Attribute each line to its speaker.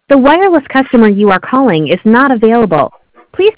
Speaker 1: The wireless customer you are calling is not available.